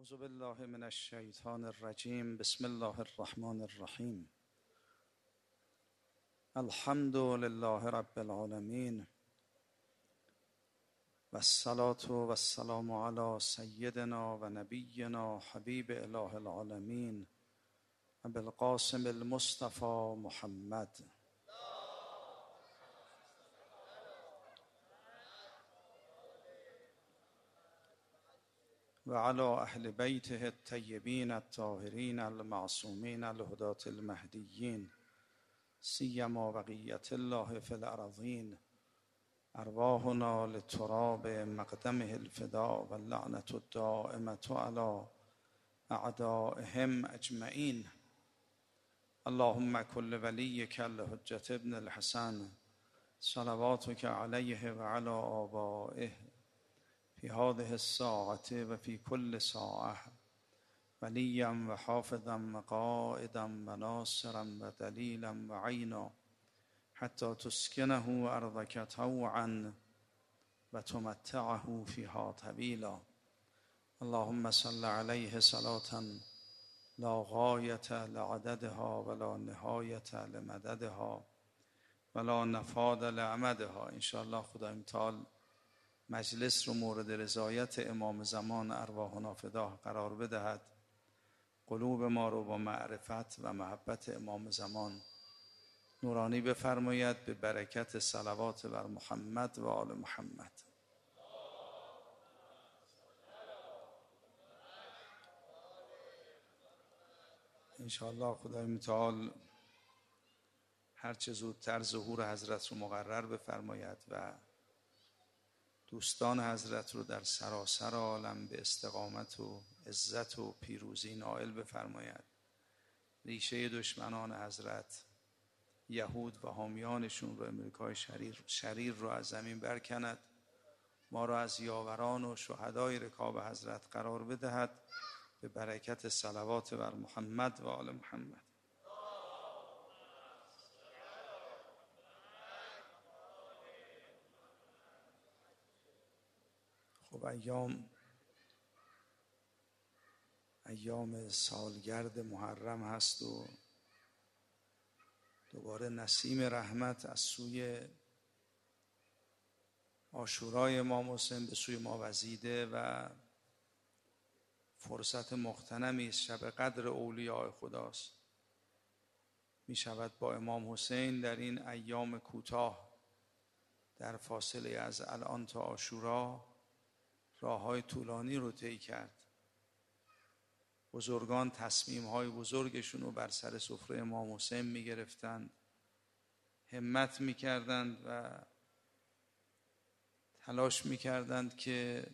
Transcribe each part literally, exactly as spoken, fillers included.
اعوذ بالله من الشیطان الرجیم. بسم الله الرحمن الرحیم. الحمد لله رب العالمین و الصلاة و السلام علی سیدنا و نبینا حبیب اله العالمین ابی القاسم المصطفى محمد و علی اهل بیته الطیبین الطاهرین المعصومین الهداة المهدیین سیما بقیة الله فی الارضین ارواحنا لتراب مقدمه الفداء و اللعنة الدائمة علی اعدائهم اجمعین. اللهم کل ولیک الحجة ابن الحسن صلواتک علیه و علی آبائه فی هذه الساعة و فی کل ساعة ولیا و حافظا و قائدا و ناصرا و دلیلا و عینا حتی تسکنه ارضک طوعا و تمتعه فیها طویلا. اللهم صل علیه صلاة لا غایة لعددها ولا نهایة لمددها ولا نفاد لعمدها. انشاءالله خدای متعال مجلس رو مورد رضایت امام زمان ارواحنا فداه قرار بدهد، قلوب ما رو با معرفت و محبت امام زمان نورانی بفرماید به برکت صلوات بر محمد و آل محمد. انشاءالله خدای متعال هرچه زودتر ظهور حضرت رو مقرر بفرماید و دوستان حضرت رو در سراسر عالم به استقامت و عزت و پیروزی نائل بفرماید. ریشه دشمنان حضرت یهود و حامیانشون رو، امریکای شریر, شریر رو از زمین برکند، ما رو از یاوران و شهدای رکاب حضرت قرار بدهد به برکت صلوات بر محمد و آل محمد. خب ایام ایام سالگرد محرم هست و دوباره نسیم رحمت از سوی عاشورای امام حسین به سوی ما وزیده و فرصت مغتنمی است. شب قدر اولیاء خداست. می شود با امام حسین در این ایام کوتاه در فاصله از الان تا عاشورا راه‌های طولانی رو طی کرد. بزرگان تصمیم‌های بزرگشون رو بر سر سفره امام حسین می‌گرفتند، همت می‌کردند و تلاش می‌کردند که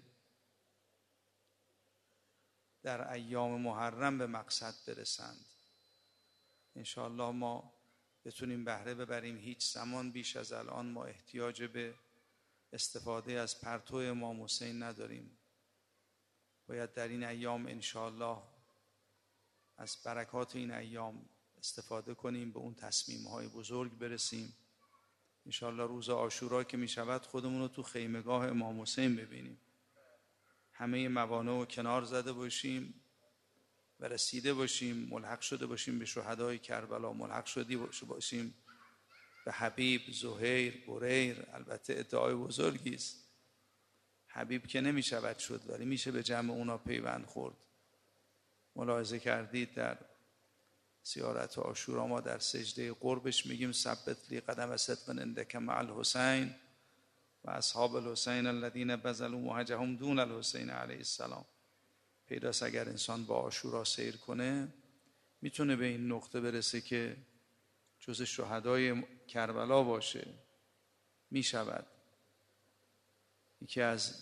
در ایام محرم به مقصد برسند. انشاءالله ما بتونیم بهره ببریم. هیچ زمان بیش از الان ما احتیاج به استفاده از پرتو امام حسین نداریم. باید در این ایام انشاءالله از برکات این ایام استفاده کنیم، به اون تصمیم‌های بزرگ برسیم. انشاءالله روز عاشورا که می شود خودمون رو تو خیمگاه امام حسین ببینیم، همه موانع رو کنار زده باشیم و رسیده باشیم، ملحق شده باشیم به شهدای کربلا، ملحق شده باشیم به حبیب، زهیر، بریر. البته ادعای بزرگی است، حبیب که نمی شود شد ولی میشه به جمع اونا پیوند خورد. ملاحظه کردید در زیارت عاشورا ما در سجده قربش میگیم ثبت لی قدم صدق عندک مع الحسین و اصحاب الحسین الذین بذلوا مهجهم دون الحسین علیه السلام. پیداست اگر انسان با عاشورا سیر کنه میتونه به این نقطه برسه که جز شهدای کربلا باشه. میشود. یکی از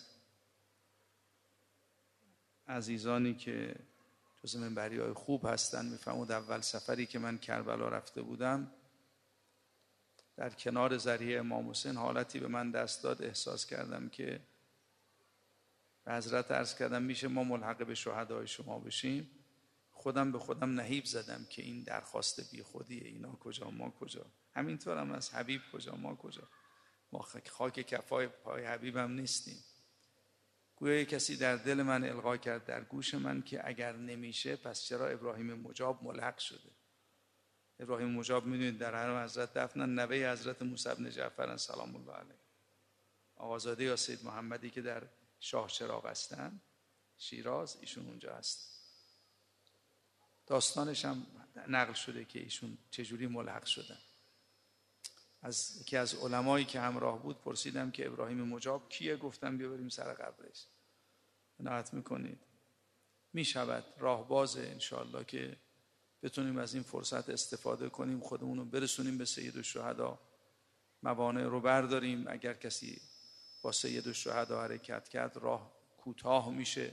عزیزانی که جز منبری های خوب هستن میفرمود اول سفری که من کربلا رفته بودم در کنار ضریح امام حسین حالتی به من دست داد، احساس کردم که به حضرت عرض کردم میشه ما ملحق به شهدای شما بشیم. خودم به خودم نهیب زدم که این درخواست بی خودیه، اینا کجا ما کجا. همینطور هم از حبیب کجا ما کجا. ما خاک کفای پای حبیبم نیستیم. گویا کسی در دل من القا کرد در گوش من که اگر نمیشه پس چرا ابراهیم مجاب ملحق شده. ابراهیم مجاب میدونید در حرم حضرت دفنن، نوه حضرت موسی بن جعفر سلام الله علیه، آقازاده یا سید محمدی که در شاه چراغ هستن شیراز، ایشون اونجا هست. داستانش هم نقل شده که ایشون چجوری ملحق شدن. از یکی از علمایی که همراه بود پرسیدم که ابراهیم مجاب کیه؟ گفتم بیا بریم سر قبرش. عنایت میکنید میشود راهبازه انشاءالله که بتونیم از این فرصت استفاده کنیم، خودمون رو برسونیم به سید الشهدا، موانع رو برداریم. اگر کسی با سید الشهدا حرکت کرد راه کوتاه میشه.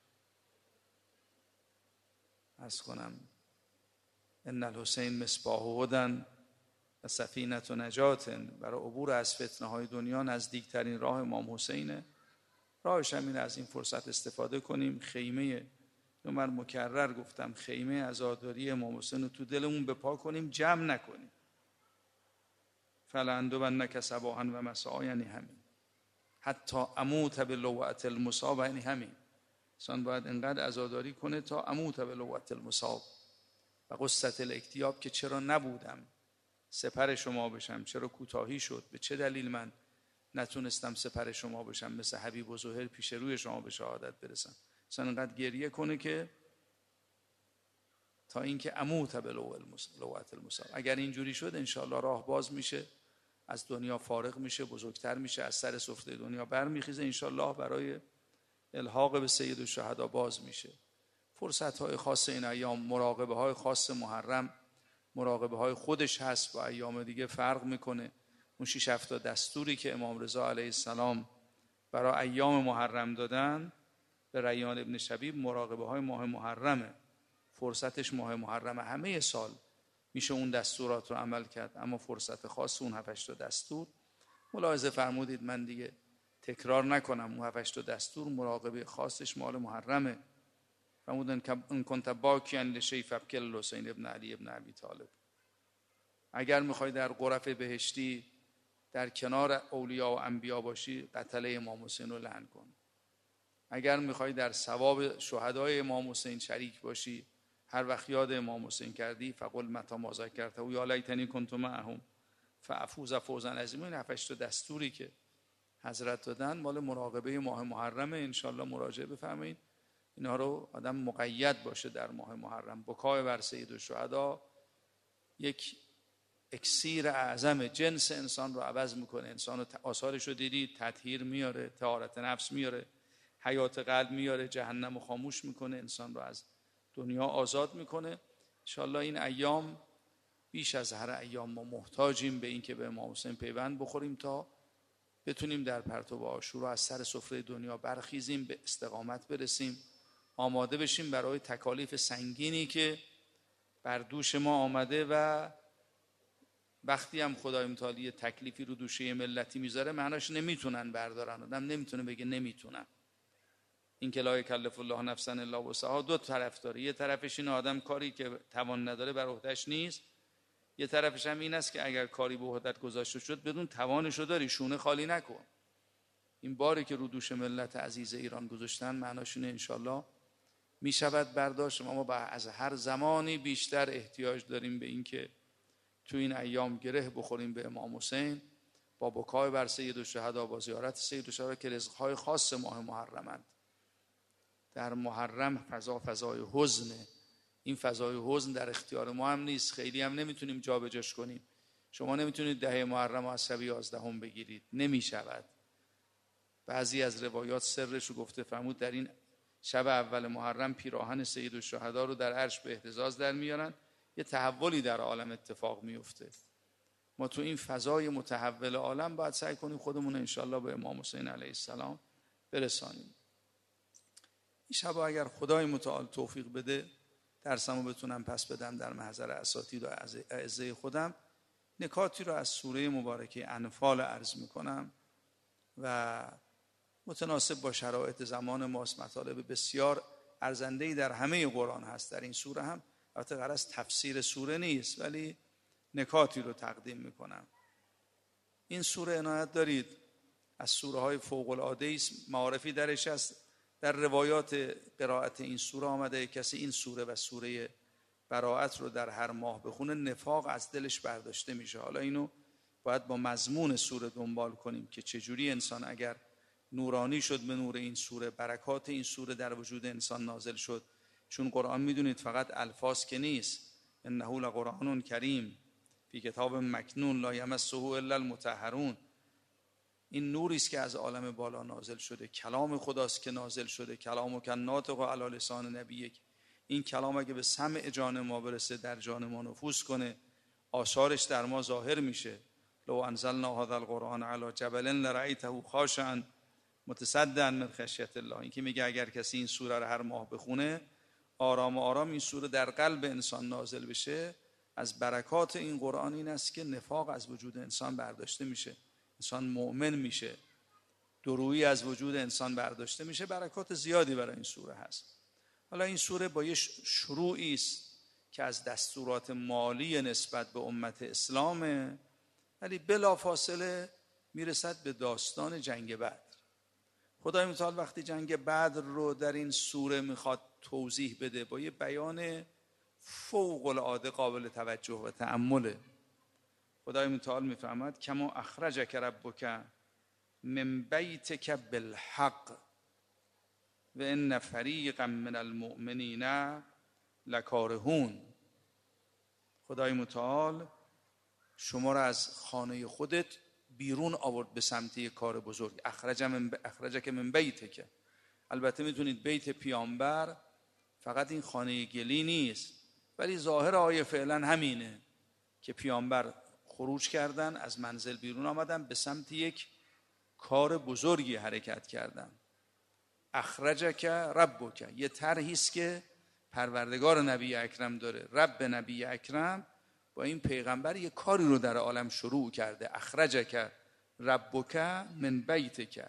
عرض کنم ان الحسین مصباح هدی و سفینه نجات، برای عبور از فتنه های دنیا نزدیکترین راه امام حسینه. راهش همین، از این فرصت استفاده کنیم. خیمه رو من مکرر گفتم، خیمه عزاداری امام حسین رو تو دلمون بپا کنیم، جمع نکنیم. فلندبنک صباحا و مساء، یعنی همین. حتی اموت بلوعة المصاب، یعنی همین. انسان باید انقدر عزاداری کنه تا اموت بلوعة المصاب و قصة الاکتیاب، که چرا نبودم سپر شما بشم، چرا کوتاهی شد، به چه دلیل من نتونستم سپر شما بشم، مثل حبیب و زهیر پیش روی شما به شهادت برسم. انسان انقدر گریه کنه که تا اینکه اموت بلوعة المصاب. اگر اینجوری شد انشاءالله راه باز میشه، از دنیا فارغ میشه، بزرگتر میشه، از سر سفره دنیا برمیخیزه، انشاءالله برای الحاق به سید الشهدا باز میشه. فرصت های خاص این ایام، مراقبه های خاص محرم، مراقبه های خودش هست، با ایام دیگه فرق میکنه. اون شش هفت دستوری که امام رضا علیه السلام برای ایام محرم دادن به ریان ابن شبیب، مراقبه های ماه محرمه. فرصتش ماه محرمه، همه سال میشه اون دستورات رو عمل کرد، اما فرصت خاص اون هفت دستور. ملاحظه فرمودید من دیگه تکرار نکنم، اون هفت دستور مراقبه خاصش مال محرمه. فرمودن که ان کنت باکیا لشیء فابکی الحسین ابن علی ابن ابی طالب. اگر میخوای در غرف بهشتی در کنار اولیا و انبیا باشی، قتل امام حسین رو لعن کن. اگر میخوای در ثواب شهدای امام حسین شریک باشی، هر وقت یاد امام حسین کردی فقل متی ما ذکرته یا لیتنی کنت معهم فافوز فوزا عظیما. این هفت دستوری که حضرت دادن مال مراقبه ماه محرمه. انشالله مراجعه بفرمایید اینا رو آدم مقید باشه در ماه محرم. بکای بر سید الشهدا یک اکسیر اعظم، جنس انسان رو عوض میکنه. انسان رو آثارش رو دیدید، تطهیر میاره، طهارت نفس میاره، حیات قلب میاره، جهنم رو خاموش میکنه، انسان رو از دنیا آزاد میکنه. انشالله این ایام بیش از هر ایام ما محتاجیم به این که به امام حسین پیوند بخوریم تا بتونیم در پرتو عاشورا از سر سفره دنیا برخیزیم، به استقامت برسیم، آماده بشیم برای تکالیف سنگینی که بر دوش ما آمده. و وقتی هم خدای متعالی تکلیفی رو دوشه ملتی میذاره، معناش نمیتونن بردارن. آدم نمیتونه بگه نمیتونن. این که لا یکلف الله نفسا الا وسعها دو طرف داره. یه طرفش این آدم کاری که توان نداره بر عهده‌اش نیست، یه طرفش هم این است که اگر کاری به عهدت گذاشته شد بدون توانشو داری، شونه خالی نکن. این باری که رو دوش ملت عزیز ایران گذاشتن معناش اینه انشالله میشود برداشت. اما با از هر زمانی بیشتر احتیاج داریم به این که تو این ایام گره بخوریم به امام حسین، با بکای بر سید الشهدا، با زیارت سید الشهدا که رزقهای خاص ماه محرمند. در محرم فضا فضای حزنه. این فضای حزن در اختیار ما هم نیست، خیلی هم نمیتونیم جابجاش کنیم. شما نمیتونید دهه محرم از شب یازدهم بگیرید، نمیشود. بعضی از روایات سرش رو گفته فرمود در این شب اول محرم پیراهن سید الشهدا رو در عرش به اهتزاز در میارن، یه تحولی در عالم اتفاق میفته. ما تو این فضای متحول عالم باید سعی کنیم خودمون انشالله به امام حسین علیه السلام برسانیم. این شب اگر خدای متعال توفیق بده درسمو بتونم پس بدم در محضر اساتید و اعزه خودم، نکاتی رو از سوره مبارکه انفال عرض میکنم و متناسب با شرایط زمان ماست. مطالب بسیار ارزنده‌ای در همه قرآن هست، در این سوره هم. البته غرض تفسیر سوره نیست، ولی نکاتی رو تقدیم میکنم. این سوره عنایت دارید از سوره های فوق العاده است، معارفی درش است. در روایات قرائت این سوره آمده کسی این سوره و سوره براءت رو در هر ماه بخونه نفاق از دلش برداشته میشه. حالا اینو باید با مضمون سوره دنبال کنیم که چجوری انسان اگر نورانی شد به نور این سوره، برکات این سوره در وجود انسان نازل شد. چون قرآن میدونید فقط الفاظ که نیست، انه لقرآن کریم فی کتاب مکنون لا یمسه الا المطهرون. این نوری است که از عالم بالا نازل شده، کلام خداست که نازل شده، کلام کن ناطق علی لسان نبیک. این کلام اگه به سمع جان ما برسه، در جان ما نفوذ کنه، آثارش در ما ظاهر میشه. لو انزلنا هذا القرآن علی جبل لرأیته خاشعا متصدعا من خشیت الله. این که میگه اگر کسی این سوره رو هر ماه بخونه، آرام آرام این سوره در قلب انسان نازل بشه، از برکات این قرآن این است که نفاق از وجود انسان برداشته میشه، انسان مؤمن میشه، دورویی از وجود انسان برداشته میشه. برکات زیادی برای این سوره هست. حالا این سوره با یه شروعی است که از دستورات مالی نسبت به امت اسلامه، ولی بلافاصله میرسد به داستان جنگ بدر. خدای متعال وقتی جنگ بدر رو در این سوره میخواد توضیح بده با یه بیان فوق العاده قابل توجه و تأمله. خدای متعال میفرماید کما اخرجک ربک من بیتک بالحق و ان فریقا من المؤمنین لکارهون. خدای متعال شما را از خانه خودت بیرون آورد به سمت یک کار بزرگ. اخرج من اخرجک من بیتک. البته میتونید بیت پیامبر فقط این خانه گلی نیست، ولی ظاهر آیه فعلا همینه که پیامبر خروج کردن، از منزل بیرون آمدن، به سمت یک کار بزرگی حرکت کردن. اخرجک ربک یه طرحی است که پروردگار نبی اکرم داره. رب نبی اکرم با این پیغمبر یه کاری رو در عالم شروع کرده. اخرجک ربک من بیتک.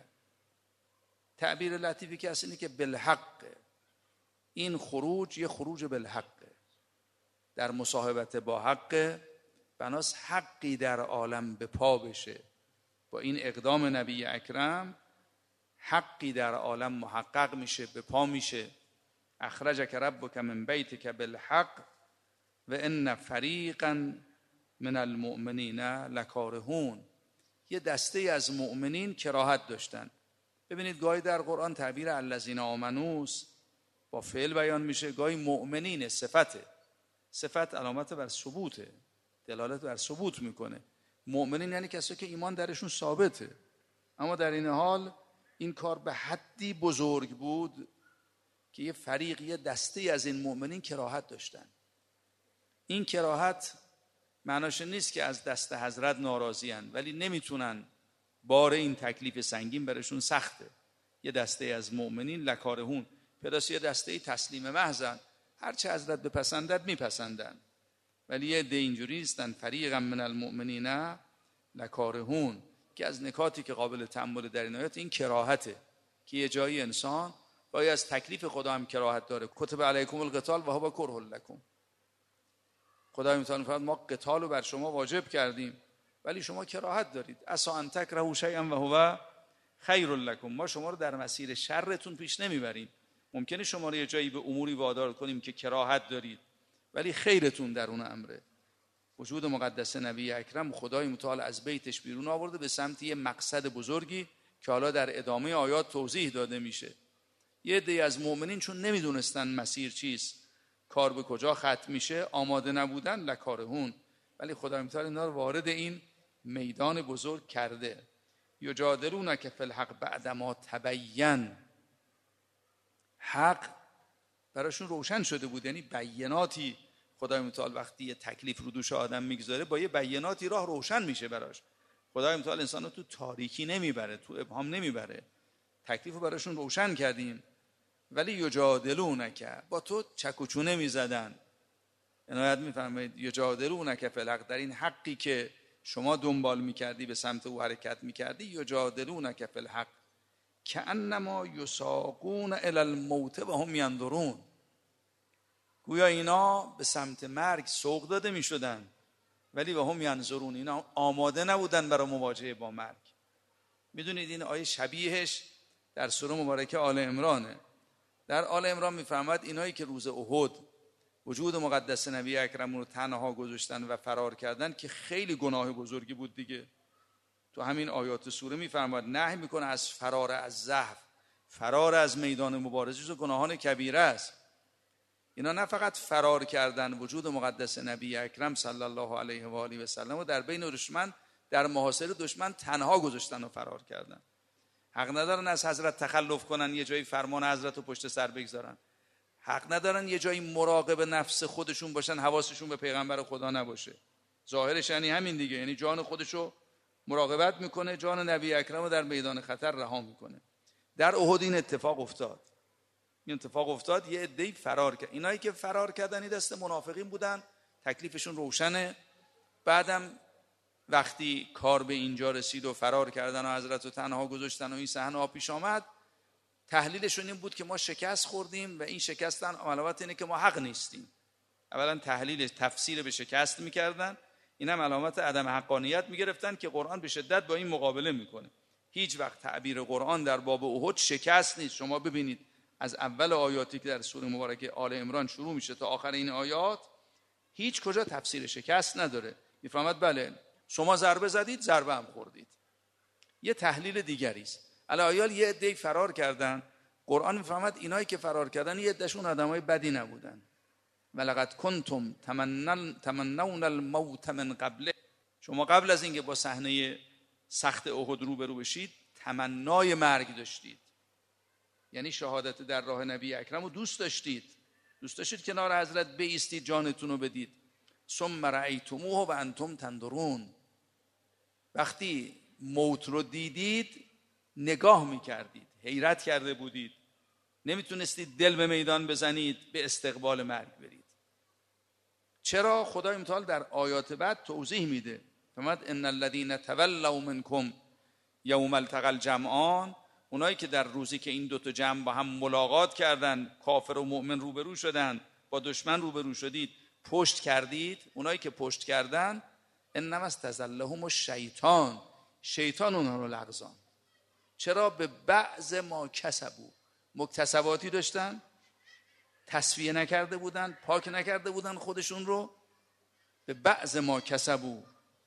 تعبیر لطیفی که هست اینه که بالحق. این خروج یه خروج بالحق، در مصاحبت با حق، بناس حقی در عالم به پا بشه. با این اقدام نبی اکرم حقی در عالم محقق میشه، به پا میشه. اخرجک ربک من بیتک بالحق و ان فریقا من المؤمنین لکارهون. یه دسته از مؤمنین کراهت داشتن. ببینید گاهی در قرآن تعبیر الذین آمنوس با فعل بیان میشه، گاهی مؤمنین صفته. صفت علامت بر ثبوته، دلالت بر ثبوت میکنه. مؤمنین یعنی کسایی که ایمان درشون ثابته. اما در این حال این کار به حدی بزرگ بود که یه فریق، یه دسته از این مؤمنین کراهت داشتن. این کراهت معناش نیست که از دست حضرت ناراضی هن، ولی نمیتونن، بار این تکلیف سنگین برشون سخته. یه دسته از مؤمنین لکارهون، پس یه دسته تسلیم محضن، هرچه حضرت بپسندد میپسندن. ولی یه ده اینجوری هستن فریقا من المؤمنین لکارهون، که از نکاتی که قابل تأمل در این آیات این کراهته که یه جایی انسان باید از تکلیف خدا هم کراهت داره. کتب علیکم القتال و هو کره لکم. خدای متعال می‌فرماید ما قتال رو بر شما واجب کردیم ولی شما کراهت دارید. عسى ان تکرهوا شیئا و هو خیر لکم. ما شما رو در مسیر شرتون پیش نمیبریم. ممکنه شما رو یه جایی به اموری وادار کنیم که کراهت دارید ولی خیرتون در اون امره. وجود مقدس نبی اکرم خدای متعال از بیتش بیرون آورده به سمت یه مقصد بزرگی که حالا در ادامه آیات توضیح داده میشه. یه عده از مؤمنین چون نمیدونستن مسیر چیست، کار به کجا ختم میشه، آماده نبودن لکارهون، ولی خدای متعال اینا رو وارد این میدان بزرگ کرده. یجادلونک فی الحق بعدما تبین. حق براشون روشن شده بود، یعنی بیناتی خدای متعال وقتی یه تکلیف رو دوش آدم میگذاره با یه بیناتی راه روشن میشه براش. خدای متعال انسان رو تو تاریکی نمیبره، تو ابهام نمیبره. تکلیف رو براشون روشن کردیم. ولی یجادلونک، با تو چک و چونه میزدن. عنایت میفرمایید یجادلونک فی الحق، در این حقی که شما دنبال میکردی، به سمت او حرکت میکردی. یجادلونک فی الحق کأنما یساقون الی الموت و هم ینظرون. گویا اینا به سمت مرگ سوق داده میشدن ولی و هم ینظرون، اینا آماده نبودن برای مواجهه با مرگ. میدونید این آیه شبیهش در سوره مبارکه آل عمرانه. در آل عمران میفرماد اینایی که روز احد وجود مقدس نبی اکرم رو تنها گذاشتن و فرار کردن که خیلی گناه بزرگی بود دیگه. تو همین آیات سوره میفرماد نهی میکنه از فرار از زحف، فرار از میدان مبارزه، جزو گناهان کبیره است. اینا نه فقط فرار کردن وجود مقدس نبی اکرم صلی الله علیه و آله و سلم و در بین دشمن در محاصره دشمن تنها گذاشتن و فرار کردن. حق ندارن از حضرت تخلف کنن، یه جایی فرمان حضرت رو پشت سر بگذارن. حق ندارن یه جایی مراقب نفس خودشون باشن، حواسشون به پیغمبر خدا نباشه. ظاهرش یعنی همین دیگه، یعنی جان خودشو مراقبت میکنه، جان نبی اکرم رو در میدان خطر رها میکنه. در احد این اتفاق افتاد. این اتفاق افتاد، یه عده‌ای فرار کرد. اینایی که فرار کردن این دست منافقین بودن، تکلیفشون روشنه. بعدم وقتی کار به اینجا رسید و فرار کردن و حضرت رو تنها گذاشتن و این صحنه ها پیش آمد، تحلیلشون این بود که ما شکست خوردیم و این شکستن علامت اینه که ما حق نیستیم. اولا تحلیل تفسیر به شکست میکردن، این هم علامت عدم حقانیت میگرفتن که قرآن به شدت با این مقابله میکنه. هیچ وقت تعبیر قرآن در باب احد شکست نیست. شما ببینید از اول آیاتی که در سوره مبارکه آل عمران شروع میشه تا آخر این آیات هیچ کجا تفسیر شکست نداره. میفهمد بله شما ضربه زدید، ضربه هم خوردید. یه تحلیل دیگری است. الایال یه عده فرار کردن، قرآن میفهمد اینایی که فرار کردن یه عدهشون آدمای بدی نبودن. ولقد کنتم تمنون الموت من قبل، شما قبل از اینکه با صحنه سخت احد روبرو بشید تمنای مرگ داشتید. یعنی شهادت در راه نبی اکرم رو دوست داشتید، دوست داشتید کنار حضرت بایستید، جانتون رو بدید. ثم رأیتموه و انتم تنظرون، وقتی موت رو دیدید نگاه میکردید، حیرت کرده بودید، نمیتونستید دل به میدان بزنید، به استقبال مرگ برید. چرا؟ خدای متعال در آیات بعد توضیح میده. فرمود ان الذين تولوا منكم یوم التقى الجمعان، اونایی که در روزی که این دوتا جمع با هم ملاقات کردن، کافر و مؤمن روبرو شدن، با دشمن روبرو شدید، پشت کردید، اونایی که پشت کردن انما استزلهم الشیطان، شیطان اونها رو لغزان. چرا؟ به بعض ما کسبو، مکتسباتی داشتن، تصفیه نکرده بودن، پاک نکرده بودن خودشون رو. به بعض ما کسبو،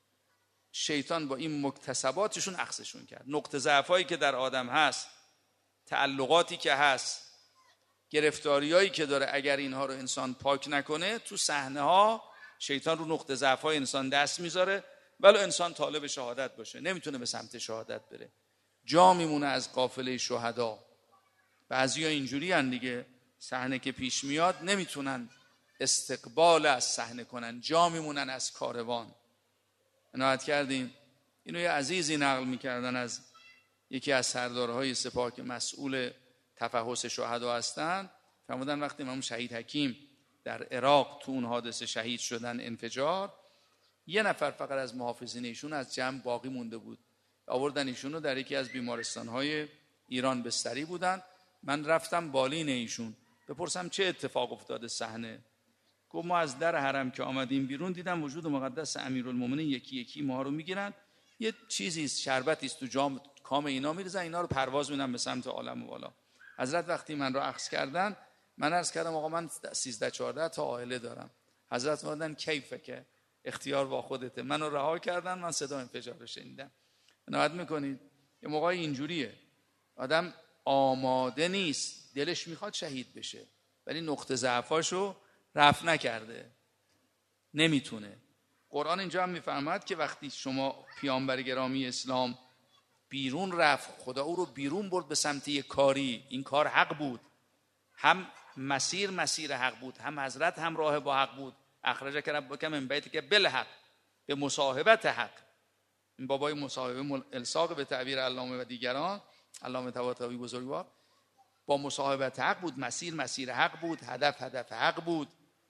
شیطان با این مکتسباتشون اخذشون کرد. نقطه ضعفایی که در آدم هست، تعلقاتی که هست، گرفتاریایی که داره، اگر اینها رو انسان پاک نکنه تو صحنه ها شیطان رو نقطه ضعفای انسان دست میذاره. ولو انسان طالب شهادت باشه نمیتونه به سمت شهادت بره، جا میمونه از قافله شهدا. بعضیا اینجوری ان دیگه، صحنه که پیش میاد نمیتونن استقبال از صحنه کنن، جا میمونن از کاروان. عنایت کردیم اینو یه عزیزی نقل میکردن از یکی از سردارهای سپاه که مسئول تفحص شهدا هستن. فرمودن وقتی امام شهید حکیم در عراق تو اون حادثه شهید شدن، انفجار، یه نفر فقط از محافظین ایشون از جمع باقی مونده بود. آوردن ایشون رو در یکی از بیمارستانهای ایران بستری بودن. من رفتم بالین ایشون بپرسم چه اتفاق افتاده صحنه. گفت ما از در حرم که آمدیم بیرون دیدم وجود مقدس امیرالمومنین یکی یکی ما رو میگیرن، یه چیزی شربتی است تو جام کام اینا میریزن، اینا رو پرواز میدن به سمت عالم والا. حضرت وقتی من رو اخذ کردن، من عرض کردم آقا من سیزده چهارده تا عائله دارم. حضرت فرمودن کیفه، که اختیار با خودته. منو رها کردن، من صدا انفجار رو شنیدم. عنایت میکنید یه موقعی اینجوریه، آدم آماده نیست، دلش میخواد شهید بشه ولی نقطه ضعفاشو رفع نکرده، نمیتونه. قرآن اینجا هم میفرماد که وقتی شما پیامبر گرامی اسلام بیرون رفت، خدا او رو بیرون برد به سمت یک کاری، این کار حق بود، هم مسیر مسیر حق بود، هم حضرت هم راه با حق بود. اخرجک ربک من بیتک بالحق، به مصاحبت حق. این بابای مصاحبه الصاق به تعبیر علامه و دیگران، علامه طباطبایی بزرگوار، با مصاحبت حق بود، مسیر مسیر حق بود، هدف هدف حق بود.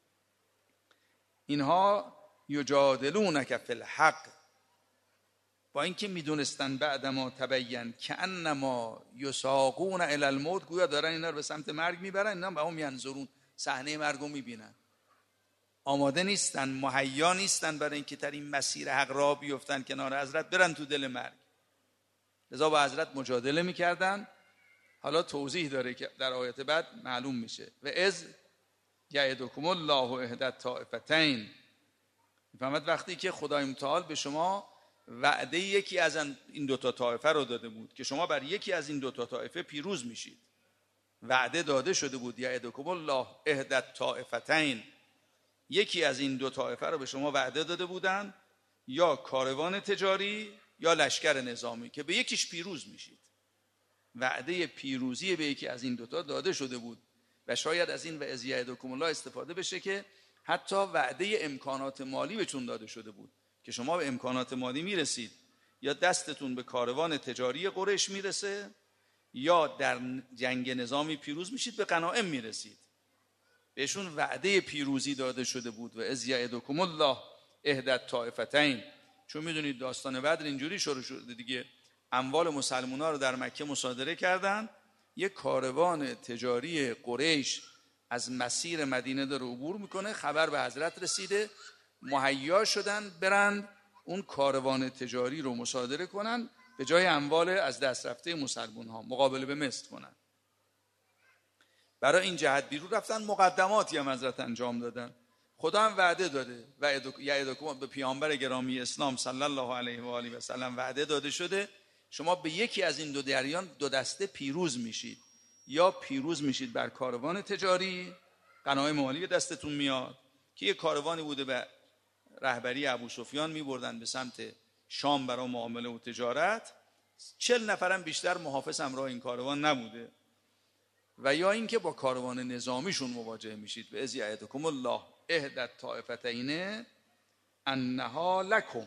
اینها یجادلونک فی الحق، با اینکه میدونستن بعدما تبین که انما یساقون الی الموت، گویا دارن اینا رو به سمت مرگ میبرن، اینا به هم ینظرون، صحنه مرگ رو میبینن. آماده نیستن، مهیا نیستن برای اینکه در این مسیر حق را بیفتن کنار حضرت، برن تو دل مرگ. لذا با حضرت مجادله میکردن. حالا توضیح داره که در آیات بعد معلوم میشه. و از یعدکم الله احدی الطائفتین، میفهمد وقتی که خدای متعال به شما وعده یکی از این دوتا طایفه رو داده بود که شما بر یکی از این دوتا طایفه پیروز میشید. وعده داده شده بود یعدکم الله احدی الطائفتین، یکی از این دو طایفه رو به شما وعده داده بودن، یا کاروان تجاری یا لشکر نظامی، که به یکیش پیروز میشید. وعده پیروزی به یکی از این دوتا داده شده بود و شاید از این و از یعدکم الله استفاده بشه که حتی وعده امکانات مالی بهتون داده شده بود که شما به امکانات مالی میرسید، یا دستتون به کاروان تجاری قریش میرسه، یا در جنگ نظامی پیروز میشید به غنایم میرسید. بهشون وعده پیروزی داده شده بود. و از یعدکم الله احدی الطائفتین، چون میدونید داستان بدر اینجوری شروع شده دیگه. اموال مسلمان‌ها رو در مکه مصادره کردن. یک کاروان تجاری قریش از مسیر مدینه داره عبور میکنه، خبر به حضرت رسیده، مهیا شدن برند اون کاروان تجاری رو مصادره کنن، به جای اموال از دست رفته مسلمان‌ها مقابله به مثل کنن. برای این جهت بیرون رفتن، مقدماتی هم حضرت انجام دادن. خدا هم وعده داده و یعدکم، به پیامبر گرامی اسلام صلی الله علیه و آله و سلم وعده داده شده شما به یکی از این دو جریان دو دسته پیروز میشید. یا پیروز میشید بر کاروان تجاری، غنایم مالی دستتون میاد، که یک کاروانی بوده به رهبری ابو سفیان میبردن به سمت شام برای معامله و تجارت. چل نفرم بیشتر محافظ همراه این کاروان نبوده. و یا اینکه با کاروان نظامیشون مواجه میشید. و از یعدکم الله احدی الطائفتین انها لکم،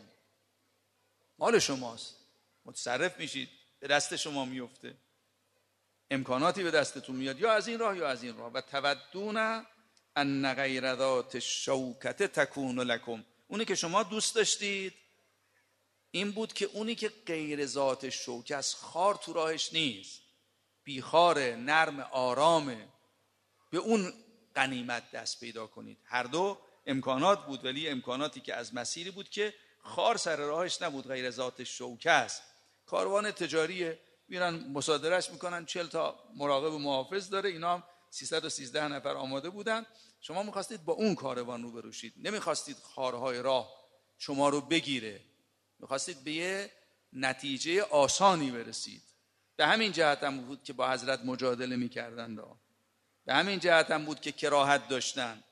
مال شماست، متصرف میشید، به دست شما میفته، امکاناتی به دستتون میاد، یا از این راه یا از این راه. و تودون ان غیر ذات الشوکة تکون لکم، اونی که شما دوست داشتید این بود که اونی که غیر ذات شوکه است، خار تو راهش نیست، بیخاره، نرم، آرامه، به اون غنیمت دست پیدا کنید. هر دو امکانات بود، ولی امکاناتی که از مسیری بود که خار سر راهش نبود، غیر ذات شوکه است. کاروان تجاری میرن مصادرهش میکنن، چهل تا مراقب محافظ داره، اینا هم سیصد و سیزده نفر آماده بودن. شما میخواستید با اون کاروان رو بروشید، نمیخواستید خارهای راه شما رو بگیره، میخواستید به یه نتیجه آسانی برسید. به همین جهت هم بود که با حضرت مجادله میکردن، به همین جهت هم بود که کراهت داشتن.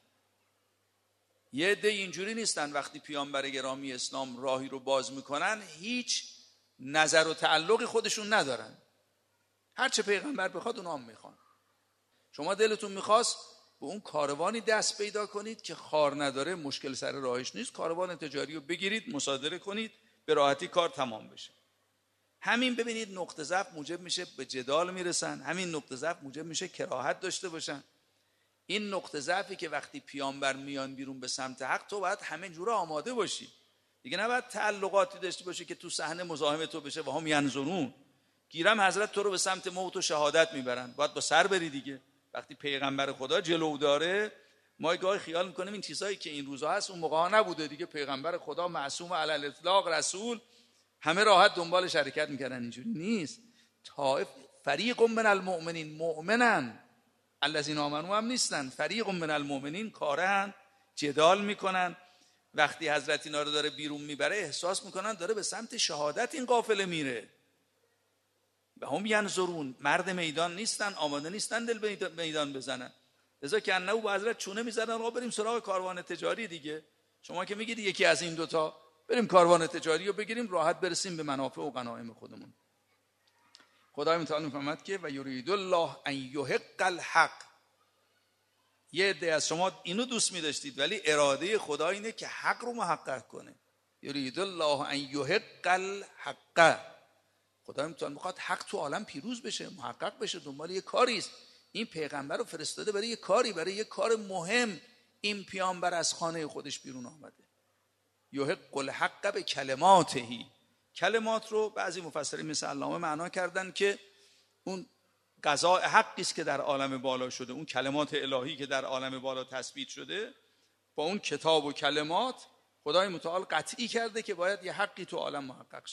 یه عده اینجوری نیستن وقتی پیامبر گرامی اسلام راهی رو باز میکنن هیچ نظر و تعلقی خودشون ندارن، هر چه پیغمبر بخواد اونا هم میخوان. شما دلتون میخواست به اون کاروانی دست پیدا کنید که خار نداره، مشکل سر راهش نیست، کاروان تجاری رو بگیرید، مصادره کنید، به راحتی کار تمام بشه. همین ببینید نقطه ضعف موجب میشه به جدال میرسن، همین نقطه ضعف موجب میشه کراهت داشته باشن. این نقطه ضعفی که وقتی پیامبر میان بیرون به سمت حق، تو باید همه جوره آماده باشی دیگه، نباید تعلقاتی داشته باشی که تو صحنه مزاحم تو بشه و هم ینظرون. گیرم حضرت تو رو به سمت موت و شهادت میبرن، باید با سر بری دیگه. وقتی پیغمبر خدا جلو داره، ما گاهی خیال میکنیم این چیزایی که این روزا هست اون موقع نبوده دیگه. پیغمبر خدا معصوم علی الاطلاق، رسول، همه راحت دنبالش حرکت میکردن. اینجوری نیست. طائف فریق من المؤمنین، مؤمنن، الذین آمنوا هم نیستن، فریق من المؤمنین کارن، جدال میکنن. وقتی حضرت اینا رو داره بیرون میبره احساس میکنن داره به سمت شهادت این قافله میره و هم ینظرون، مرد میدان نیستن، آماده نیستن دل میدان بزنن. لذا که انه با حضرت چونه میزدن را بریم سراغ کاروان تجاری دیگه. شما که میگید یکی از این دوتا، بریم کاروان تجاری رو بگیریم، راحت برسیم به منافع و غنایم خودمون. خدای متعال میفهمد که و یرید الله ان یحق الحق. یه عده از شما اینو دوست می‌داشتید ولی اراده خدا اینه که حق رو محقق کنه. یرید الله ان یحق الحق. خدای متعال میخواد حق تو عالم پیروز بشه، محقق بشه، دنبال یه کاری است. این پیغمبر رو فرستاده برای یه کاری، برای یه کار مهم. این پیامبر از خانه خودش بیرون آمده. یحق الحق به کلماتهی. کلمات رو بعضی مفسرین مثل علامه معنا کردن که اون قضاء حقی است که در عالم بالا شده، اون کلمات الهی که در عالم بالا تثبیت شده، با اون کتاب و کلمات خدای متعال قطعی کرده که باید یه حقی تو عالم محقق شه.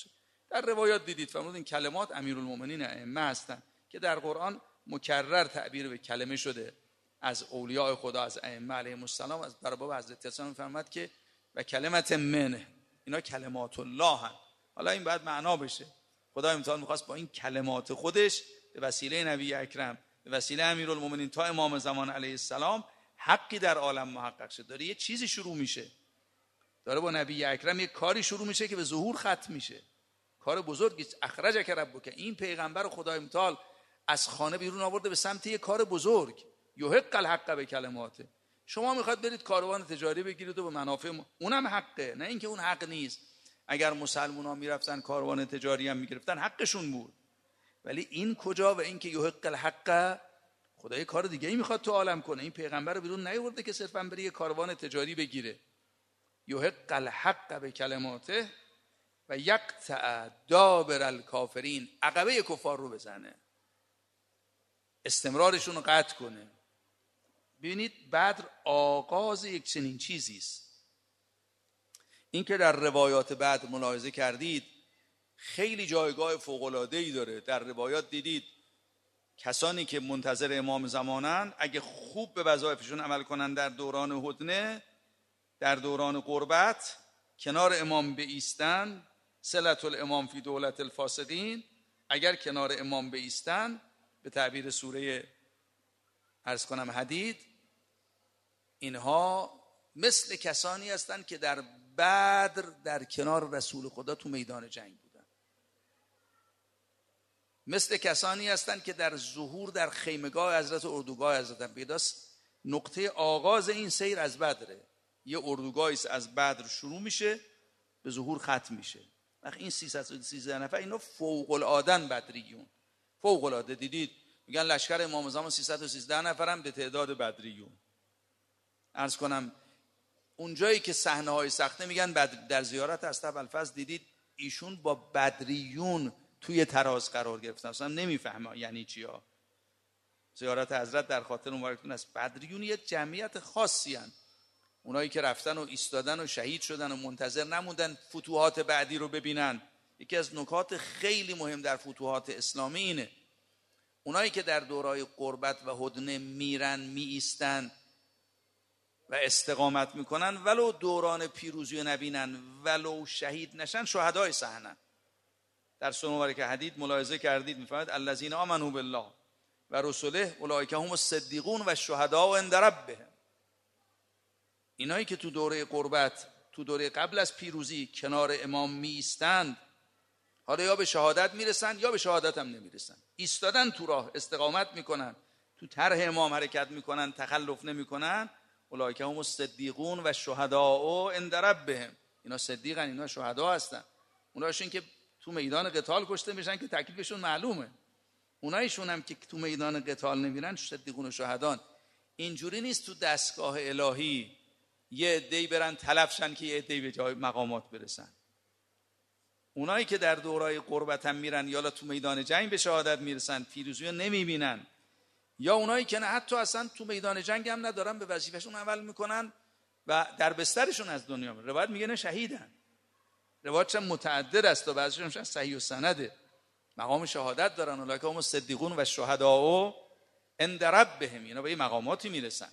در روایات دیدید فرمودن کلمات امیرالمومنین ائمه هستند که در قرآن مکرر تعبیر به کلمه شده از اولیاء خدا، از ائمه علیهم السلام. از در باب حضرت عیسی میفرماد که و کلمت منه، اینا کلمات الله هست. حالا این باید معنا بشه. خدای متعال میخواست با این کلمات خودش به وسیله نبی اکرم، به وسیله امیرالمومنین تا امام زمان علیه السلام حقی در عالم محقق شد. داره یه چیزی شروع میشه، داره با نبی اکرم یه کاری شروع میشه که به ظهور ختم میشه. کار بزرگی، اخرجک ربک، این پیغمبر خدای متعال از خانه بیرون آورده به سمت یه کار بزرگ، یحق الحق به کلماته. شما میخواد برید کاروان تجاری بگیرید و به منافع م... اونم حقه، نه اینکه اون حق نیست. اگر مسلمونا میرفتن کاروان تجاری هم میگرفتن حقشون بود، ولی این کجا؟ و این که یحق الحق، خدای کار دیگه ای میخواد تو عالم کنه. این پیغمبر رو بیرون نیاورده که صرفا بره یه کاروان تجاری بگیره. یحق الحق به کلماته و یقطع دابر الکافرین، عقبه کفار رو بزنه، استمرارشون رو قطع کنه. ببینید بدر آغاز یک چنین چیزی است. این که در روایات بدر ملاحظه کردید خیلی جایگاه فوق‌العاده‌ای داره. در روایات دیدید کسانی که منتظر امام زمانن اگه خوب به وظایفشون عمل کنن در دوران هدنه، در دوران قربت کنار امام بایستن، صلة الامام فی دولت الفاسقین، اگر کنار امام بایستن، به تعبیر سوره عرض کنم حدید، اینها مثل کسانی هستند که در بدر در کنار رسول خدا تو میدان جنگ بودن. مثل کسانی هستند که در ظهور در خیمگاه حضرت، اردوگاه حضرت پیداست. نقطه آغاز این سیر از بدره. یه اردوگاهی از بدر شروع میشه به ظهور ختم میشه. وقتی این سیصد و سیزده نفر اینا فوق العاده بدریون، فوق العاده. دیدید میگن لشکر امام زمان سیصد و سیزده نفرم به تعداد بدریون. عرض کنم اون جایی که صحنه های سخته میگن بدر، در زیارت استاب‌الفضل دیدید ایشون با بدریون توی تراز قرار گرفتن، اصلا نمیفهمه یعنی چیا. زیارت حضرت در خاطر مبارکتون است. بدریون یه جمعیت خاصی هن. اونایی که رفتن و ایستادن و شهید شدن و منتظر نموندن فتوحات بعدی رو ببینن. یکی از نکات خیلی مهم در فتوحات اسلامی اینه، اونایی که در دورای قربت و هدنه میرن می ایستن و استقامت میکنن، ولو دوران پیروزی نبینن، ولو شهید نشن، شهدای صحنه. در سوره مبارکه حدید ملاحظه کردید میفرماید الذین آمنوا بالله و رسله اولئک هم الصدیقون و الشهداء عند ربهم. اینایی که تو دوره قربت، تو دوره قبل از پیروزی کنار امام می ایستند، حالا یا به شهادت میرسن یا به شهادت هم نمیرسن. ایستادن تو راه، استقامت میکنن، تو طرح امام حرکت میکنن، تخلف نمیکنن. اولئک هم الصدیقون و الشهداء عند ربهم. اینا صدیقن، اینا شهدا هستن. اونایشون که تو میدان قتال کشته میشن که تکلیفشون معلومه. اونایشون هم که تو میدان قتال نمیرن صدیقون و شهدان. اینجوری نیست تو دستگاه الهی یه عده‌ای برن تلفشن که یه عده‌ای به جای مقامات برسن. اونایی که در دورای قربت هم میرن یا تو میدان جنگ به شهادت میرسن، پیروزی رو نمیبینن، یا اونایی که نه حتی اصلا تو میدان جنگ هم ندارن، به وظیفهشون عمل میکنن و در بسترشون از دنیا میرن. روایت میگه نه شهیدن. روایت هم متعدد است و بعضیشون صحیح و سنده، مقام شهادت دارن. اولئک هم الصدیقون و الشهداء عند ربهم. اینا به این مقاماتی میرسن.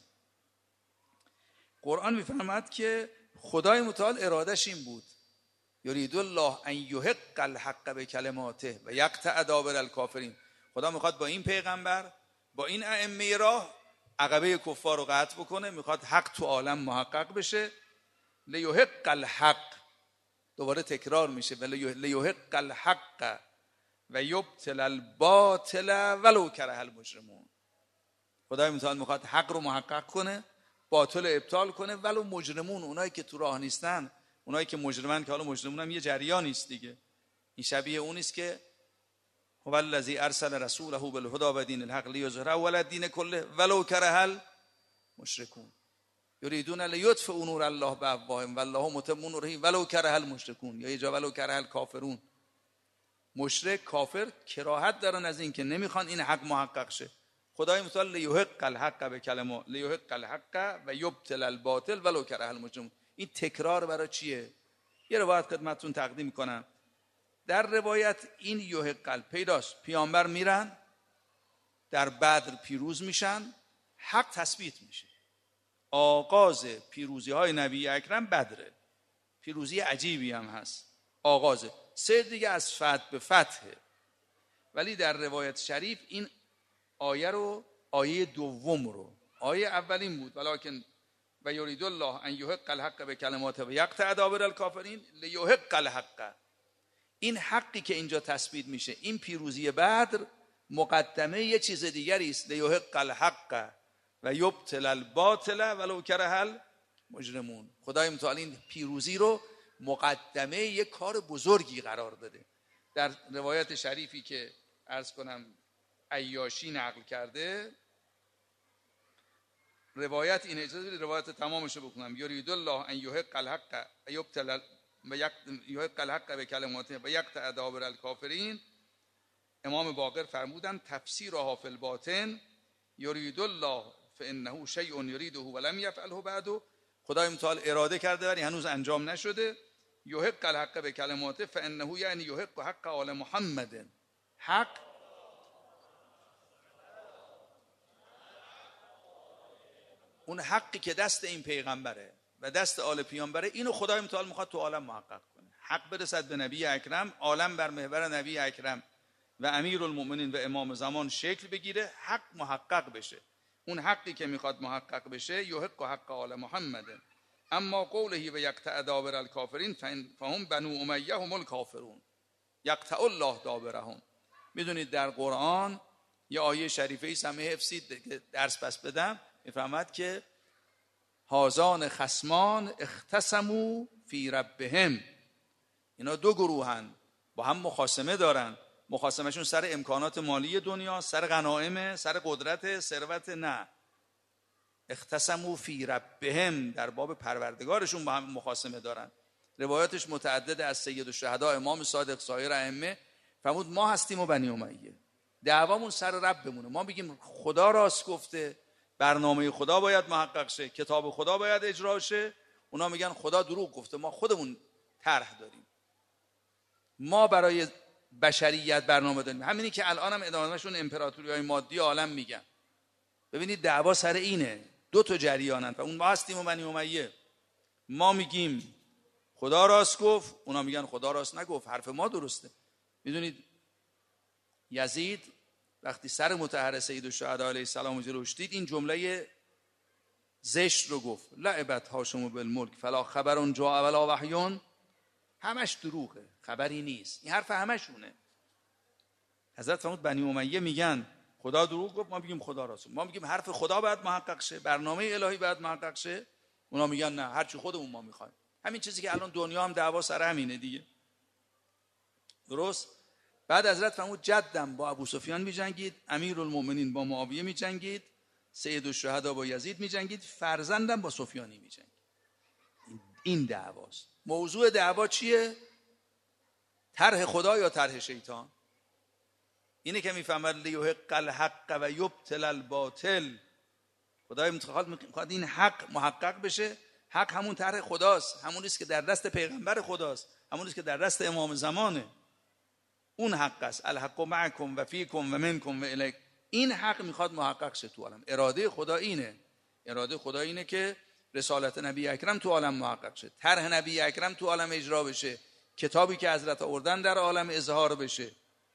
قرآن میفرماد که خدای متعال ارادش این بود، یرید الله ان یحق الحق بکلماته و یقطع دابر الکافرین. خدا میخواد با این پیغمبر، با این ائمه راه عقبه کفار رو قطع بکنه. میخواد حق تو عالم محقق بشه. لیحق الحق، دوباره تکرار میشه، لیحق الحق و یبطل الباطل ولو کره المجرمون. خدای متعال میخواد حق رو محقق کنه، باطل ابطال کنه، ولو مجرمون، اونایی که تو راه نیستن، اونایی که مجرمن، که حالا مجرمون هم یه جریانی است دیگه. این شبیه اون است که هو الذی ارسل رسوله بالهدی و دین الحق لیظهره علی الدین کله ولو کره المشرکون یریدون لیطفئوا نور الله بافواههم والله متم نوره ولو کره المشرکون. یا یه جا ولو کره الکافرون. مشرک، کافر کراهت دارن از این که نمیخوان این حق محقق شه. خدای متعال لیحق الحق به کلمه لیحق الحق و یبطل الباطل ولو کره المجرمون. این تکرار برای چیه؟ یه روایت خدمتتون تقدیم کنم. در روایت این یحق الپیداست، پیامبر میرن در بدر پیروز میشن، حق تثبیت میشه. آغاز پیروزی های نبی اکرم بدره، پیروزی عجیبی هم هست. آغازه سه دیگه از فتح به فتحه، ولی در روایت شریف این آیه رو، آیه دوم رو، آیه اولین بود ولکن و یرید الله ان یحق الحق بکلماته و یقطع دابر الکافرین لیحق الحق. این حقی که اینجا تثبیت میشه، این پیروزی بدر مقدمه یه چیز دیگری است، لیحق الحق و یبطل الباطل ولو کره المجرمون. خدای متعال این پیروزی رو مقدمه یک کار بزرگی قرار داده. در روایت شریفی که عرض کنم عیاشی نقل کرده، روایت این اجازه بدید روایت تمامش رو بکنم. یرید الله ان یحق الحق و یبطل و یحق الحق بکلماته و یقطع دابر الکافرین. امام باقر فرمودن تفسیرها فی الباطن یرید الله فانه شیء یریده ولم یفعله بعد. خدای متعال اراده کرده ولی هنوز انجام نشده. یحق الحق بکلماته فانه یعنی یحق حق آل محمد، حق اون حقی که دست این پیغمبره و دست آل پیامبره، اینو خدای متعال میخواد تو عالم محقق کنه. حق برسد به نبی اکرم، عالم بر محور نبی اکرم و امیرالمؤمنین و امام زمان شکل بگیره، حق محقق بشه. اون حقی که میخواد محقق بشه یحق حق آل محمد. اما قوله و یقطع دابر الکافرین فهم بنو امیه هم الکافرون یقطع الله دابرهم. میدونید در قرآن یه آیه شریفه ای سمه حفظید که درس پس بدم، میفهمد که هازان خصمان اختصموا فی ربهم. اینا دو گروهن با هم مخاصمه دارن، مخاصمهشون سر امکانات مالی دنیا، سر غنائم، سر قدرت، ثروت. نه، اختصموا فی ربهم، در باب پروردگارشون با هم مخاصمه دارن. روایاتش متعدد از سید الشهدا امام صادق سایر ائمه فرمود ما هستیم و بنی امیه، دعوامون سر ربمونه. ما میگیم خدا راست گفته، برنامه خدا باید محقق شه، کتاب خدا باید اجرا شه. اونا میگن خدا دروغ گفته، ما خودمون طرح داریم، ما برای بشریت برنامه داریم. همینی که الان هم ادامهشون امپراتوری‌های مادی عالم میگن. ببینید دعوا سر اینه، دو تا جریانن و اون ما هستیم و بنی امیه. ما میگیم خدا راست گفت، اونا میگن خدا راست نگفت، حرف ما درسته. میدونید یزید وقتی سر مطهر سید الشهدا علیه السلام جلوش دید، این جمله زشت رو گفت، لعبت هاشم بالملک فلا خبر جاء ولا وحی. همش دروغه، خبری نیست. این حرف همشونه. حضرت فرمود بنی امیه میگن خدا دروغ گفت، ما میگیم خدا راست. ما میگیم حرف خدا باید محقق شه، برنامه الهی باید محقق شه. اونا میگن نه، هر چی خودمون ما میخوایم. همین چیزی که الان دنیا هم دعوا سر همینه دیگه. درست؟ بعد حضرت فرمود جدم با ابو سفیان میجنگید، امیرالمؤمنین با معاویه میجنگید، سید الشهدا با یزید میجنگید، فرزندم با سفیانی میجنگید. این دعواست. موضوع دعوا چیه؟ طرح خدا یا طرح شیطان؟ اینه که میفهمد لیحق الحق و یبطل الباطل. خدای میخواد این حق محقق بشه. حق همون طرح خداست، همون است که در دست پیغمبر خداست، همون است که در دست امام زمانه. اون حق است. الحق معکم و فیکم و منکم و الیک. این حق میخواد محقق شه تو عالم. اراده خدا اینه. اراده خدا اینه که رسالت نبی اکرم تو عالم محقق شه، طرح نبی اکرم تو عالم اجرا بشه، کتابی که حضرت آوردن در عالم اظهار بشه.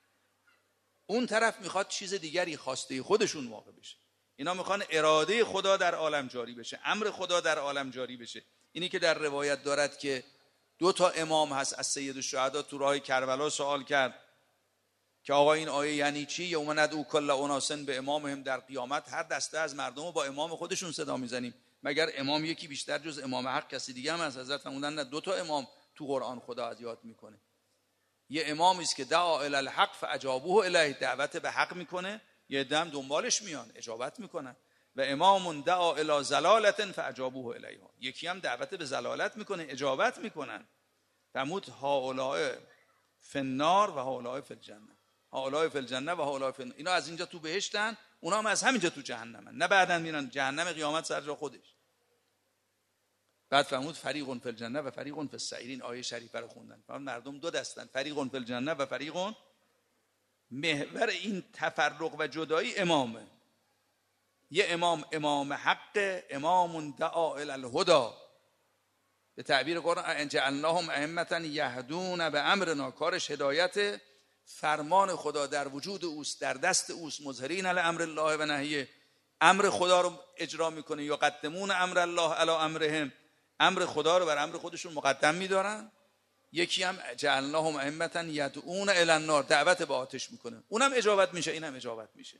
اون طرف میخواد چیز دیگری، خواسته خودشون واقع بشه. اینا میخوان اراده خدا در عالم جاری بشه، امر خدا در عالم جاری بشه. اینی که در روایت دارد که دو تا امام هست از سید الشهدا تو راه کربلا سوال کرد که آقا این آیه یعنی چی؟ یوم ندعو کل اناس به امامهم. در قیامت هر دسته از مردم رو با امام خودشون صدا میزنیم، مگر امام یکی بیشتر جز امام حق کسی دیگه هم از حضرت فرمودن نه، دو تا امام تو قرآن خدا از یاد میکنه. یه امامی است که دعا الی الحق فاجابوه الیه، دعوت به حق میکنه، یه دم دنبالش میان اجابت میکنن. و امام دعا الی ضلالت فاجابوه الیه، یکی هم دعوت به ضلالت میکنه اجابت میکنن. فرمود هؤلاء فی النار و هؤلاء فی الجنه، هؤلاء فی الجنه و هؤلاء فی النار. اینا از اینجا تو بهشتن، اونا هم از همینجا تو جهنمن، نه بعدن میرن جهنم قیامت سر جا خودش. بعد فرمود فریق فی الجنه و فریق فی السعیر. این آیه شریفه رو خوندن. مردم دو دستن، فریق فی الجنه و فریق. محور این تفرق و جدایی امامه. یه امام امام حق، امام دعا الی الهدی، به تعبیر قرآن جعلناهم ائمة یهدون به امرنا. کارش هدایت، فرمان خدا در وجود اوست، در دست اوست. مظهرین علی امر الله و نهیه، امر خدا رو اجرا میکنه. یقدمون امر الله علی امرهم، امر خدا رو بر امر خودشون مقدم میدارن. یکی هم جعلناهم ائمة یدعون الی النار، دعوت به آتش میکنه. اونم اجابت میشه، اینم اجابت میشه.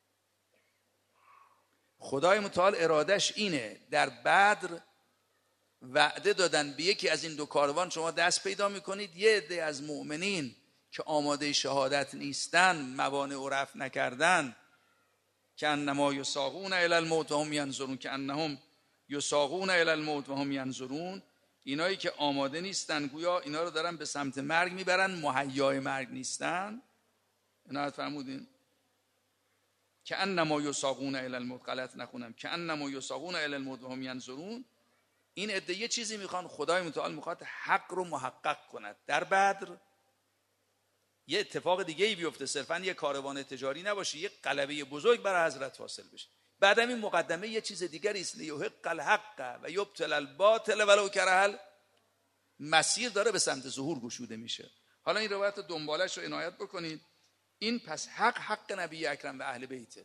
خدای متعال ارادش اینه. در بدر وعده دادن به یکی از این دو کاروان شما دست پیدا میکنید. یه عده از مؤمنین که آماده شهادت نیستن، موانع و رفع نکردن، که انما یساقون الی الموت و هم ینظرون، که انهم یساقون الی الموت و هم ینظرون، اینایی که آماده نیستن، گویا اینا رو دارن به سمت مرگ میبرن، مهیای مرگ نیستن. عنایت فرمودین که انما یساقون الی الموت، غلط نخونم، که انما یساقون الی الموت و هم ینظرون. این عده یه چیزی میخوان، خدای متعال میخواد حق رو محقق کند. در بدر یه اتفاق دیگه ای بیفته، صرفا یه کاروان تجاری نباشه، یه غلبه بزرگ برای حضرت حاصل بشه. بعدم این مقدمه یه چیز دیگری است، لیحق الحق و یبطل الباطل ولو کره. مسیر داره به سمت ظهور گشوده میشه. حالا این روایت دنبالش رو عنایت بکنید. این پس حق حق نبی اکرم و اهل بیته.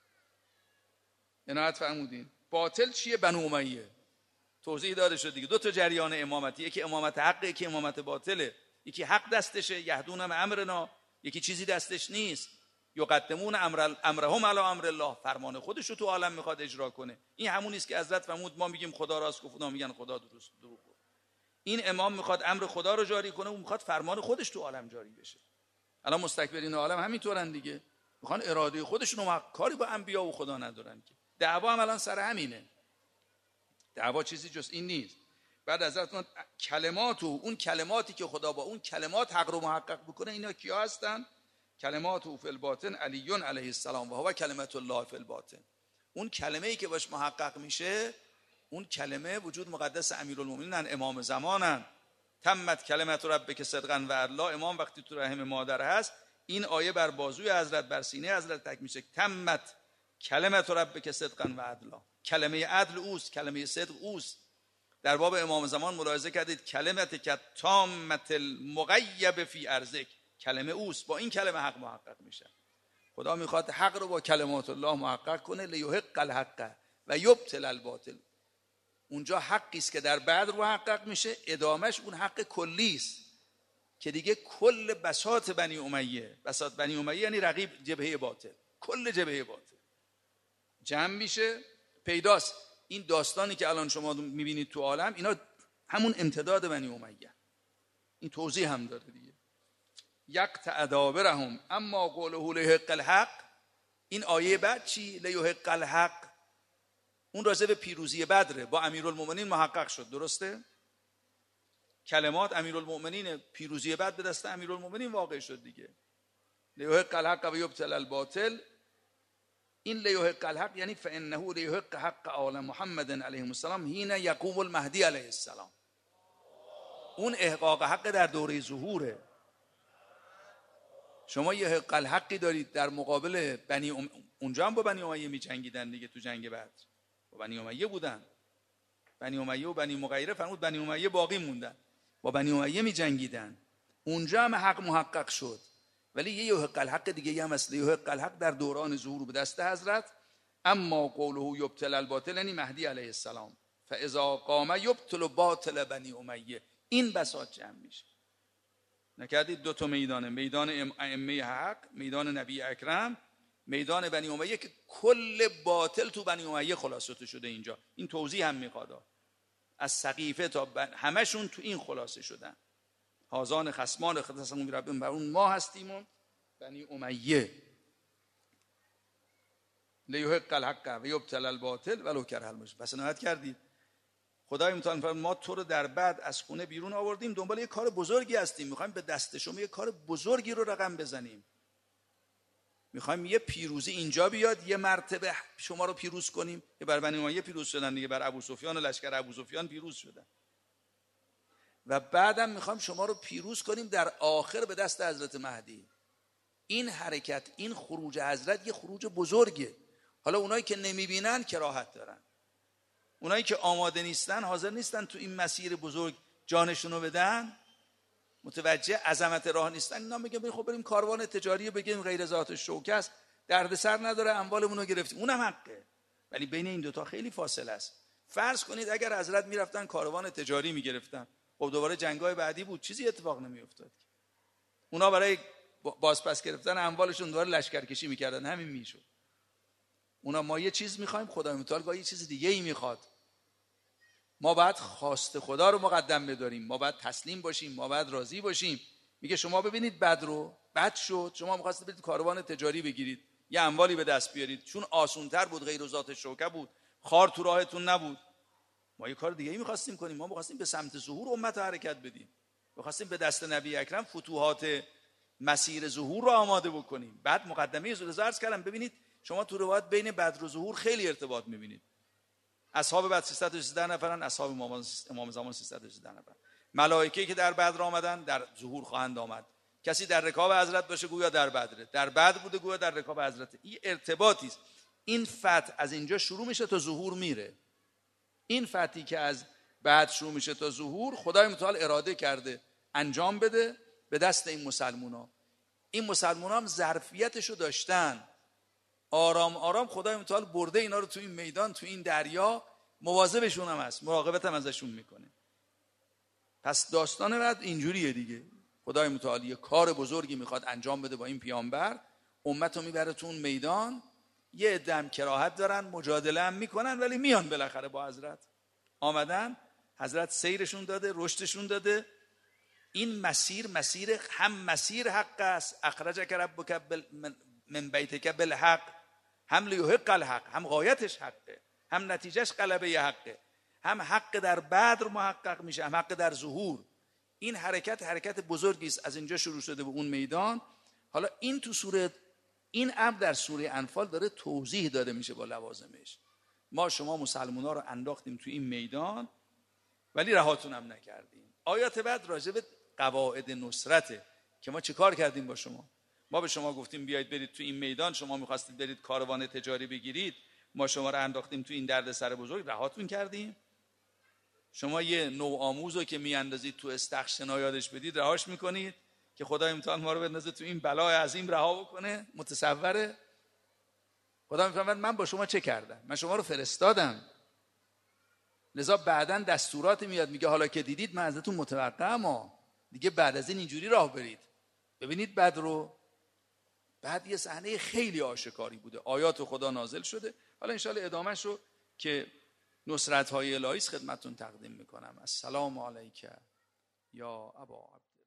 عنایت فرمودین. باطل چیه؟ بنو امیه. توضیح داده شد دیگه. دو تا جریان امامتی، یکی امامت حق، یکی امامت باطله. یکی حق دستشه، یهدون به امرنا، یکی چیزی دستش نیست. یقدمون امر امرهم علی امر الله، فرمان خودش رو تو عالم میخواد اجرا کنه. این همون است که حضرت فرمود ما میگیم خدا راست گفت، اونا میگن خدا درست دروغ گفت. این امام میخواد امر خدا رو جاری کنه، اون میخواد فرمان خودش تو عالم جاری بشه. الان مستکبرین عالم همینطورن دیگه، میخوان اراده خودشون رو، کاری با انبیا و خدا ندارن که. دعوا هم الان سر همینه. دعوا چیزی جز این نیست. بعد حضرت کلمات و اون کلماتی که خدا با اون کلمات حق رو محقق بکنه، اینا کیا هستن؟ کلمات او فی الباطن علی علیه السلام و هو کلمت الله فی الباطن. اون کلمه ای که باش محقق میشه، اون کلمه وجود مقدس امیرالمومنینن، امام زمانن. تمت کلمت ربک صدقا و عدلا. امام وقتی تو رحم مادر هست، این آیه بر بازوی حضرت، بر سینه حضرت تک میشه. تمت کلمت ربک صدقا و عدلا. کلمه عدل اوست، کلمه صدق اوست. در باب امام زمان ملاحظه کردید کلمت که تامت المغیب فی ارزک، کلمه اوست. با این کلمه حق محقق میشه. خدا میخواد حق رو با کلمات الله محقق کنه. لیحق الحق و یبطل الباطل. اونجا حقی است که در بدر محقق میشه، ادامش اون حق کلی است که دیگه کل بساط بنی امیه، بساط بنی امیه یعنی رقیب، جبهه باطل، کل جبهه باطل جمع میشه. پیداست این داستانی که الان شما میبینید تو عالم، اینا همون امتداد بنی امیه. این توضیح هم داره دیگه. یقطع دابرهم اما قوله لیحق الحق. این آیه بعد چی؟ لیحق الحق. اون راجع به پیروزی بدره، با امیرالمومنین محقق شد. درسته؟ کلمات امیرالمومنین، پیروزی بدر به دست امیرالمومنین واقع شد دیگه. لیحق الحق و یبطل الباطل. این لیحق الحق یعنی فانه لیحق حق آل محمد علیه السلام حین یقوم المهدی علیه السلام. اون احقاق حق در دوره ظهوره. شما یه حق الحقی دارید در مقابل بنی ام... اونجا هم با بنی امیه می جنگیدن دیگه. تو جنگ بدر با بنی امیه بودن. بنی امیه و بنی مغیره فرمود بنی امیه باقی موندن، با بنی امیه می جنگیدن. اونجا هم حق محقق شد. ولی یه حق الحق دیگه هم هست. حق الحق در دوران ظهور به دست حضرت. اما قوله یبطل الباطل یعنی مهدی علیه السلام. فاذا قام یبطل باطل بنی امیه. این بساط جمع میشه. نکردید دو تا میدانه، میدان ائمه حق، میدان نبی اکرم، میدان بنی امیه که کل باطل تو بنی امیه خلاصه شده اینجا. این توضیح هم میخواد. از سقیفه تا بن... همشون تو این خلاصه شدن. هازان خصمان خصمون ربهم، بر اون ما هستیم و بنی امیه. لیحق الحق و یبطل الباطل ولو کره المجرمون. پس نهایت کردید خدای متعال فرمود ما تو رو در بعد از خونه بیرون آوردیم، دنبال یه کار بزرگی هستیم، میخوایم به دست شما یه کار بزرگی رو رقم بزنیم. میخوایم یه پیروزی اینجا بیاد، یه مرتبه شما رو پیروز کنیم. که بر بنی امیه پیروز شدن دیگه، بر ابو سفیان و لشکر ابو سفیان پیروز شدن. و بعدم میخوایم شما رو پیروز کنیم در آخر به دست حضرت مهدی. این حرکت، این خروج حضرت یه خروج بزرگه. حالا اونایی که نمیبینن کراهت دارن، اونایی که آماده نیستن، حاضر نیستن تو این مسیر بزرگ جانشونو بدن، متوجه عظمت راه نیستن، اینا میگن خب بریم کاروان تجاری بگیم غیر ذات شوکه است، دردسر نداره، اموالمون رو گرفتیم، اونم حقه. ولی بین این دوتا خیلی فاصله است. فرض کنید اگر حضرت میرفتن کاروان تجاری میگرفتن، خب دوباره جنگای بعدی بود، چیزی اتفاق نمیافتاد. اونا برای بازپس گرفتن اموالشون دوباره لشکرکشی میکردن، همین میشد. اونا ما یه چیز میخوایم، خدای متعال یه چیز دیگه ای میخواد. ما باید خواست خدا رو مقدم بداریم، ما باید تسلیم باشیم، ما باید راضی باشیم. میگه شما ببینید بد رو، بد شد، شما می‌خواستید برید کاروان تجاری بگیرید، یه اموالی به دست بیارید، چون آسونتر بود، غیر ذات شوکه بود، خار تو راهتون نبود. ما یه کار دیگه ای می‌خواستیم کنیم، ما می‌خواستیم به سمت ظهور امت حرکت بدیم، می‌خواستیم به دست نبی اکرم فتوحات مسیر ظهور رو آماده بکنیم. بعد مقدمه ذوالرضا عرض کردم، ببینید شما تو روایت بین بدر و ظهور خیلی ارتباط می‌بینید. اصحاب بدر سیصد و سیزده نفرن، اصحاب امام زمان سیصد و سیزده نفر. ملائکه‌ای که در بدر آمدن در ظهور خواهند آمد. کسی در رکاب حضرت باشه گویا در بدره، در بدر بوده گویا در رکاب حضرت. این ارتباطی است. این فتح از اینجا شروع میشه تا ظهور میره. این فتحی که از بعد شروع میشه تا ظهور، خدای متعال اراده کرده انجام بده به دست این مسلمونا. این مسلمونا هم ظرفیتشو داشتن، آرام آرام خدای متعال برده اینا رو تو این میدان، تو این دریا، مواظبشون هم هست، مراقبت هم ازشون میکنه. پس داستان بعد اینجوریه دیگه. خدای متعال یه کار بزرگی میخواد انجام بده با این پیامبر، امت رو میبره تو اون میدان. یه عده هم کراهت دارن، مجادله هم میکنن، ولی میان بالاخره با حضرت. آمدن، حضرت سیرشون داده، رشدشون داده. این مسیر مسیر هم مسیر حق است، اخرجک ربک من بیتک بالحق، هم لیحق الحق، هم غایتش حقه، هم نتیجهش غلبه حقه، هم حق در بدر محقق میشه، هم حق در ظهور. این حرکت حرکت بزرگی است، از اینجا شروع شده به اون میدان. حالا این تو سوره، این امر در سوره انفال داره توضیح داده میشه با لوازمش. ما شما مسلمونا رو انداختیم تو این میدان ولی رهاتون هم نکردیم. آیات بعد راجع به قواعد نصرته که ما چه کار کردیم با شما. ما به شما گفتیم بیایید برید تو این میدان، شما میخواستید برید کاروان تجاری بگیرید، ما شما رو انداختیم تو این دردسر بزرگ، رهاتون کردیم. شما یه نو آموزو که میاندازید تو استخشنا یادش بدید، رهاش میکنید که خدای امتحان ما رو بندازه تو این بلای عظیم رها بکنه. متصوره؟ خدا میفهمد من با شما چه کردم؟ من شما رو فرستادم، لذا بعداً دستورات میاد میگه حالا که دیدید من ازتون متوقعم، ها دیگه بعد از این اینجوری راه برید. ببینید بعد رو، بعد یه صحنه خیلی آشکاری بوده، آیات خدا نازل شده. حالا انشاءالله ادامهش رو که نصرت های الهی خدمتتون تقدیم میکنم. السلام علیک یا ابا عبد